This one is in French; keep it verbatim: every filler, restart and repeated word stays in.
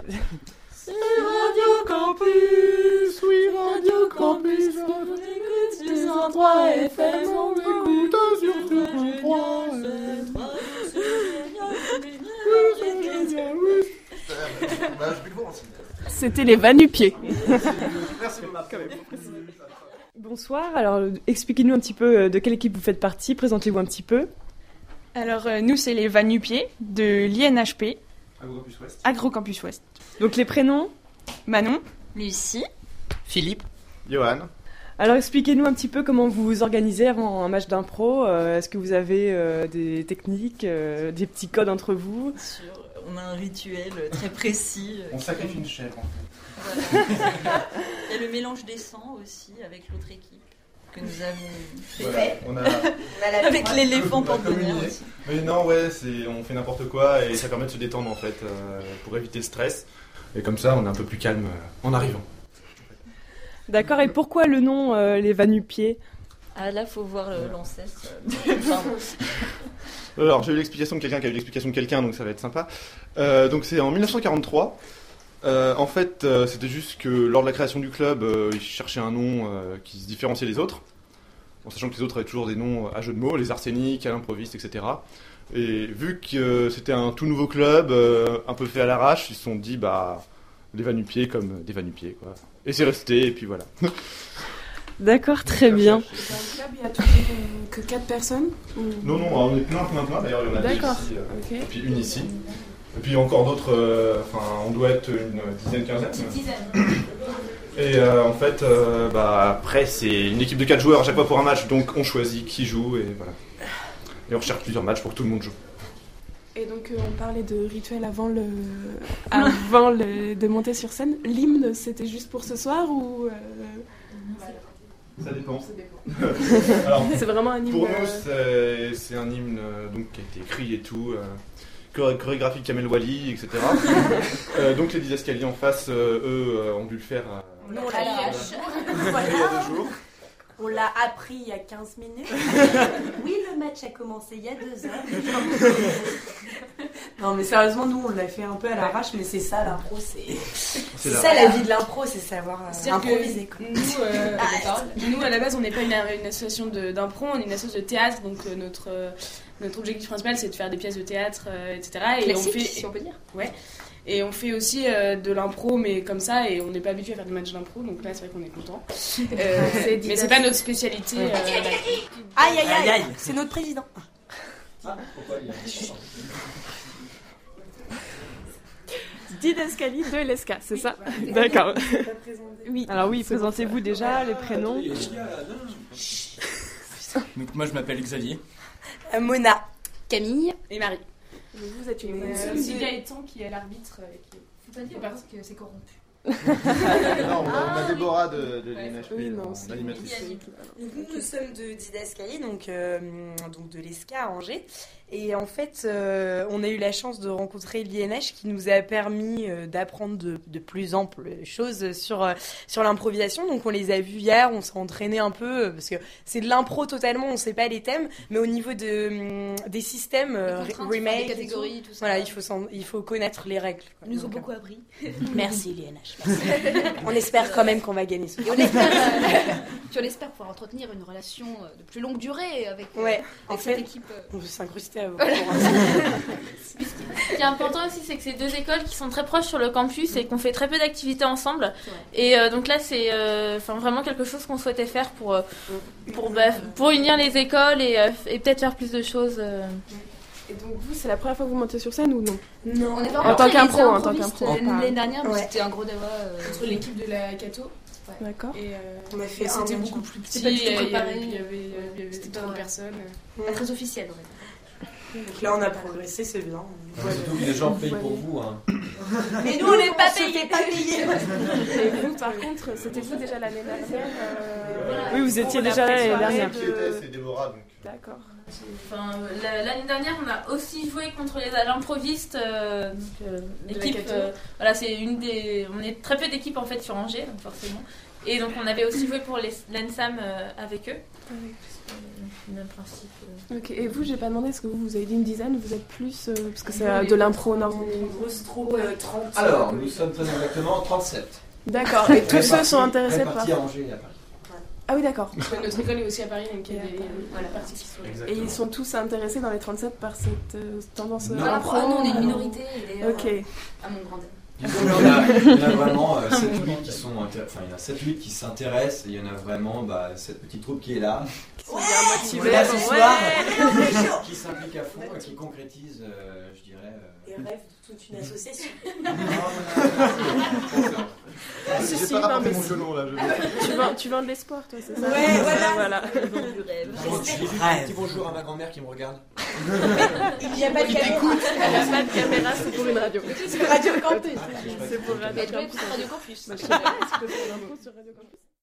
C'est Radio Campus, oui, Radio Campus, on écoute deux cent trois F M, on écoute sur deux cent trois F M. C'était les Vanupiers. Merci beaucoup. Bonsoir, alors expliquez-nous un petit peu de quelle équipe vous faites partie, présentez-vous un petit peu. Alors euh, nous c'est les Vanupiers de l'I N H P, Agrocampus Ouest. Agrocampus Ouest. Donc les prénoms. Manon, Lucie, Philippe, Johan. Alors expliquez-nous un petit peu comment vous vous organisez avant un match d'impro. Euh, est-ce que vous avez euh, des techniques, euh, des petits codes entre vous? Sur, on a un rituel très précis. On sacrifie une chèvre. Voilà. Il y a le mélange des sangs aussi avec l'autre équipe que nous avons fait. Voilà, on a... on a la avec on l'éléphant a porte-bonheur communié. aussi. Mais non, ouais, c'est, on fait n'importe quoi et ça permet de se détendre en fait, euh, pour éviter le stress. Et comme ça, on est un peu plus calme euh, en arrivant. D'accord, et pourquoi le nom euh, les Vanupiers? Ah là, faut voir euh, l'ancêtre. Alors, j'ai eu l'explication de quelqu'un qui a eu l'explication de quelqu'un, donc ça va être sympa. Euh, donc c'est en dix-neuf cent quarante-trois. Euh, en fait, euh, c'était juste que lors de la création du club, euh, ils cherchaient un nom euh, qui se différenciait des autres, en sachant que les autres avaient toujours des noms à jeu de mots, les Arsenic, à l'improviste, et cetera. Et vu que euh, c'était un tout nouveau club, euh, un peu fait à l'arrache, ils se sont dit, bah, les Vanupiers comme des Vanupiers, quoi. Et c'est resté, et puis voilà. D'accord, très bien. Dans le club, il y a toujours euh, que quatre personnes ou... Non, non, on est plein, plein, plein. D'ailleurs, il y en a deux D'accord. ici, euh, Ok. et puis une ici. Et puis encore d'autres, euh, enfin, on doit être une dizaine, quinzaine. Et euh, en fait, euh, bah, après, c'est une équipe de quatre joueurs à chaque fois pour un match, donc on choisit qui joue, et voilà. Et on recherche plusieurs matchs pour que tout le monde joue. Et donc, euh, on parlait de rituel avant, le... avant le... de monter sur scène. L'hymne, c'était juste pour ce soir ou... Euh... Ça dépend. Ça dépend. Alors, c'est vraiment un hymne. pour nous, euh... c'est, c'est un hymne euh, donc, qui a été écrit et tout. Euh, choré- chorégraphie de Kamel Wally, et cetera. euh, donc les dix escaliers en face, euh, eux, euh, ont dû le faire euh, Nous, on l'a lâche. il y a deux jours. On l'a appris il y a quinze minutes. Oui, le match a commencé il y a deux heures. Non, mais sérieusement, nous, on l'a fait un peu à l'arrache, mais c'est ça, l'impro. C'est, c'est, c'est ça, la vie de l'impro, c'est savoir euh, improviser. Quoi. Nous, euh, nous, à la base, on n'est pas une, une association de, d'impro, on est une association de théâtre, donc euh, notre, euh, notre objectif principal, c'est de faire des pièces de théâtre, euh, et cetera. Et classique, on fait, si on peut dire. Ouais. Et on fait aussi euh, de l'impro, mais comme ça, et on n'est pas habitué à faire des matchs d'impro, donc là, c'est vrai qu'on est content. Euh, c'est mais c'est pas notre spécialité. Euh, aïe, aïe, aïe, aïe, c'est notre président. Ah, pourquoi il y a... Didascalie de l'E S C A, c'est ça? D'accord. Oui. Alors oui, présentez-vous déjà, les prénoms. Donc moi je m'appelle Xavier. Euh, Mona. Camille et Marie. Vous êtes une... Et Euh, aussi Gaëtan qui est l'arbitre. Euh, qui... Faut pas dire parce que c'est corrompu. Non, on a, on a Déborah de, de l'I N H P, oui, non, en c'est- animatrice. Donc, nous, nous sommes de Didascalie, donc, euh, donc de l'E S C A à Angers. Et en fait, euh, on a eu la chance de rencontrer l'I N H qui nous a permis euh, d'apprendre de, de plus amples choses sur, euh, sur l'improvisation. Donc on les a vus hier, on s'est entraîné un peu, euh, parce que c'est de l'impro totalement, on ne sait pas les thèmes, mais au niveau de, hum, des systèmes, euh, contraintes, remake, des et catégories, tout, tout ça. voilà, il faut, s'en- il faut connaître les règles. quoi. Ils nous ont Donc, beaucoup appris. euh, Merci l'I N H. merci. On espère quand même qu'on va gagner ce Et on espère, euh, puis on espère pouvoir entretenir une relation euh, de plus longue durée avec, euh, Ouais, avec en cette fait, équipe. euh. on veut s'incruster à vous. Ce qui est important aussi, c'est que c'est deux écoles qui sont très proches sur le campus et qu'on fait très peu d'activités ensemble. C'est vrai. Et euh, donc là, c'est euh, enfin, vraiment quelque chose qu'on souhaitait faire pour, euh, pour, bah, pour unir les écoles et, euh, et peut-être faire plus de choses. euh. Et donc vous, c'est la première fois que vous montez sur scène ou non? Non. On est En tant qu'impro, en tant qu'impro. L'année dernière, mais Ouais. c'était un gros débat. euh, Entre l'équipe de la Cato. D'accord. Et euh, On a fait et un c'était match. beaucoup plus petit. C'est pas du tout et il y avait- préparé. Il y avait, il y avait C'était trop de pas- personnes. Pas très officiel, on va dire. Donc là, on a progressé, c'est bien. Surtout que les gens payent pour vous. Hein. Mais nous, on n'est pas payés. Pas payés. Et vous, par contre, c'était vous déjà l'année dernière euh, Oui, vous étiez pour la déjà là l'année pré-soirée dernière. Qui de- était, c'est Déborah, donc. D'accord. Enfin, la- l'année dernière, on a aussi joué contre les l'improvistes. Euh, donc, euh, De la équipe, Cato. euh, voilà, c'est une des. On est très peu d'équipes en fait sur Angers, donc forcément. Et donc on avait aussi joué pour les l'ENSAM euh, avec eux. Oui. Euh, le même principe. euh. Ok. Et vous, j'ai pas demandé, est-ce que vous, vous avez dit une dizaine, vous êtes plus, euh, parce que On fait euh, de l'impro normand. Une grosse troupe euh, trente. Alors, nous sommes très exactement trente-sept. D'accord, et tous ceux sont intéressés par... Répartis à Angers et à Paris. Ah oui, d'accord. Notre école est aussi à Paris, donc il y a des voilà, parties qui sont... Et ils sont tous intéressés dans les trente-sept par cette euh, tendance Non. euh, Ah, impro. ah, nous, on est une minorité, et d'ailleurs, Ok. euh, à mon grand avis. Il y en a, il y en a vraiment euh, sept huit qui sont intér- enfin il y en a sept huit qui s'intéressent et il y en a vraiment bah, cette petite troupe qui est là, Qui sont bien motivés. Voilà, ce soir. Ouais. qui s'implique à fond et qui concrétise, euh, je dirais. euh, Et rêve de toute une association. non, non, non, non, non. Ah, si, J'ai si, pas non, rapporté mais mon c'est- violon là. Je... tu, vends, tu vends de l'espoir, toi, c'est ça? Ouais, voilà. voilà. Du rêve. Bon, j'ai dit un petit bonjour à ma grand-mère qui me regarde. Il n'y a pas de caméra. Elle n'a pas de caméra, c'est pour une radio. C'est Radio Campus. C'est pour Radio Elle doit Campus. être Radio Campus. Bah, je sais pas, est-ce que je peux faire une info sur Radio Campus?